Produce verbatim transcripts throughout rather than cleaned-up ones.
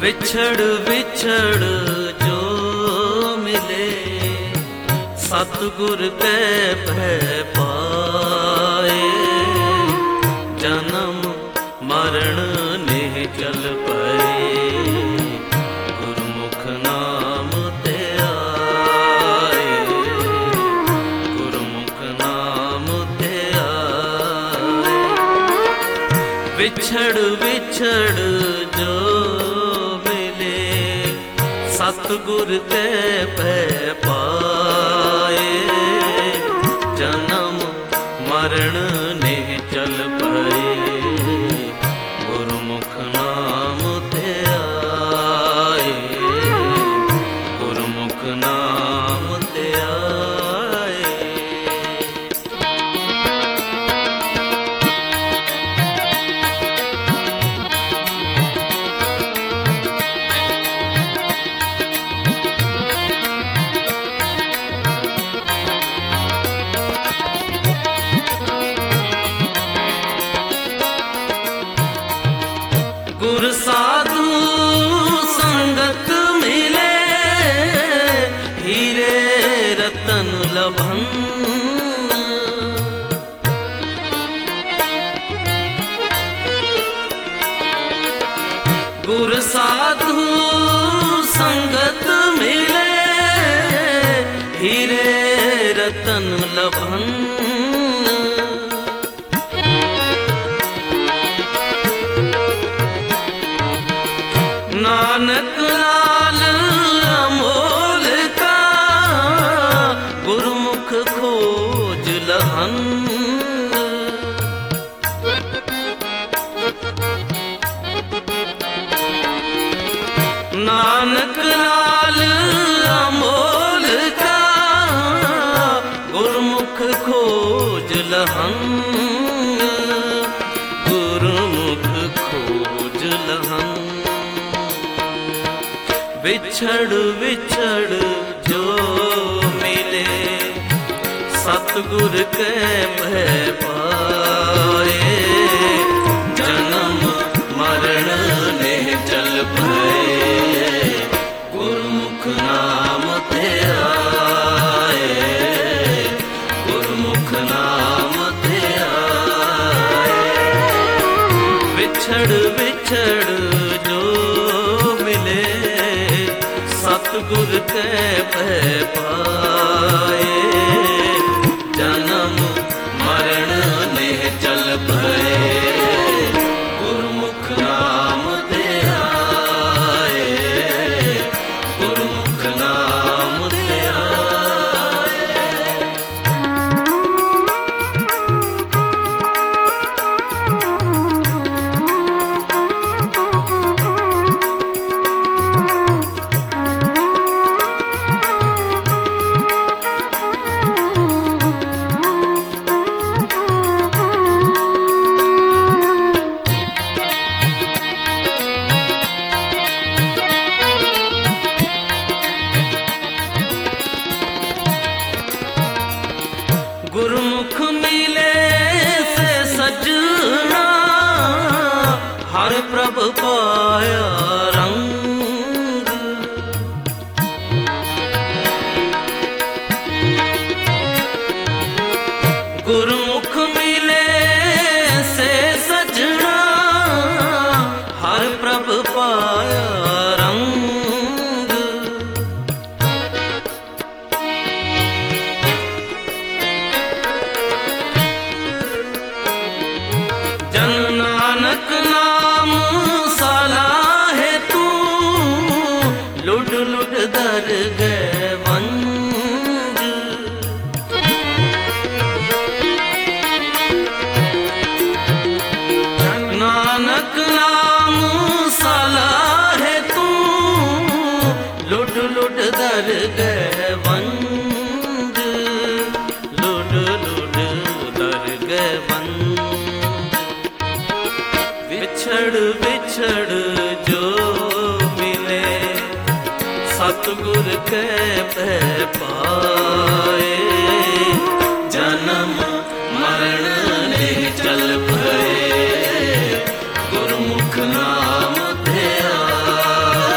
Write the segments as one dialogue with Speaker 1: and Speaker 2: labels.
Speaker 1: विछड़ विछड़ जो मिले सतगुर के भय पाए। जन्म मरण निश्चल पए गुरमुख नाम ते आए। गुरमुख नाम ते आए। विछड़ विछड़ जो सतगुर के भय पाए। जन्म मरण निश्चल पए गुरमुख नाम ते आए। गुरमुख नाम ते आए। गुर साधु संगत मिले हीरे रतन लभन। गुर साधु संगत मिले हीरे रतन लभन। नानक लाल अमोल का गुरमुख खोज लहन। नानक लाल अमोल का गुरमुख खोज लहन। गुरमुख खोज लहन। विछड़ विछड़ जो मिले सतगुर के भय पाए। जन्म मरण निश्चल पए गुरमुख नाम ते आए। गुरमुख नाम ते आए। विछड़ विछड़ जो मिले सतगुर के भय पाए। जन्म मरण निश्चल पए गुरमुख नाम ते आए। गुरमुख नाम ते आए। गुरमुख मिले से सजना हर प्रभ पाया रंग। गुरमुख मिले से सजना हर प्रभ पाया रंग। जन नानक नाम सलाहे तू लुट लुट दर गए वंज। नानक नाम सलाहे तू लुट लुट दर गए वंज। लुट लुट दर गए वंज। विछड़ विछड़ जो मिले सतगुर के भय पाए। जन्म मरण निश्चल पए गुरमुख नाम ते आए।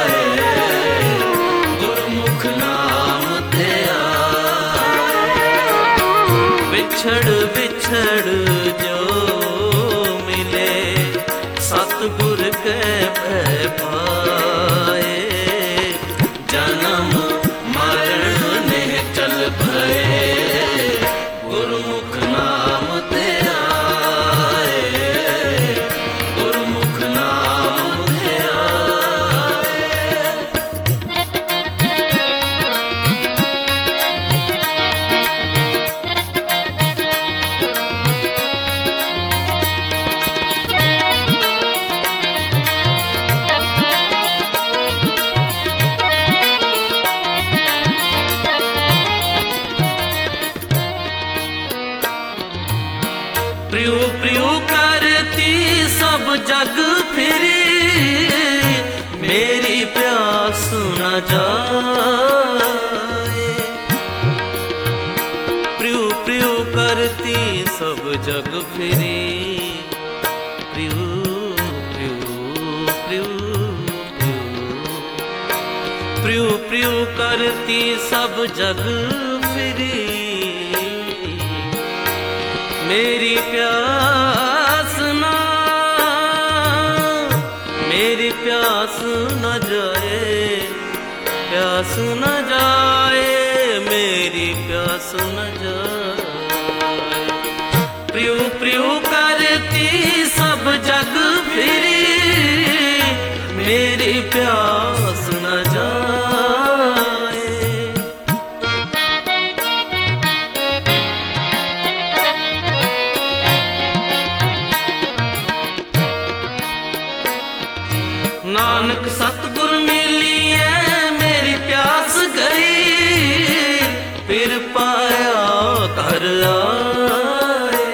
Speaker 1: विछड़ विछड़ जो मिले सतगुर के भय पाए। जन्म मरण ने चल भये गुरुमुख नाम ते आए, गुरुमुख नाम ते आए। प्रियु प्रियु करती सब जग फिरी मेरी प्यास न जाए। प्रियु प्रियु करती सब जग फिरी प्रियु प्रियु प्रियु प्रियु प्रियु प्रियु करती सब जग फिरी मेरी प्यास ना मेरी प्यास न जाए, प्यास न जाए मेरी प्यास न जाए। प्रियु प्रियु करती सब जग फिरी मेरी प्यास न जाए। नानक सतगुर मिली है मेरी प्यास गई फिर पाया घर आए।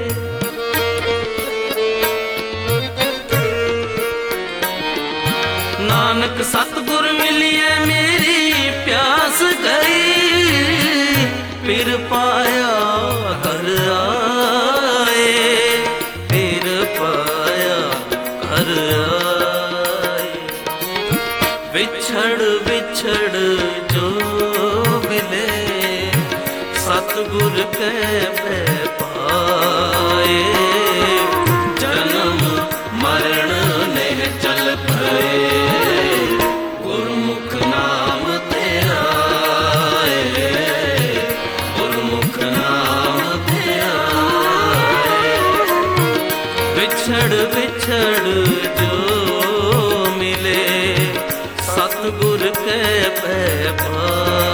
Speaker 1: नानक सतगुर मिली है मेरी प्यास गई फिर पाया घर आए, फिर पाया घर आए। विछड़ विछड़ जो मिले सतगुर के भय पाए। जन्म मरण ने चल भये गुरुमुख नाम ते आए, गुरुमुख नाम ते आए। विछड़ विछड़ जो मिले सतगुर के भय पाए।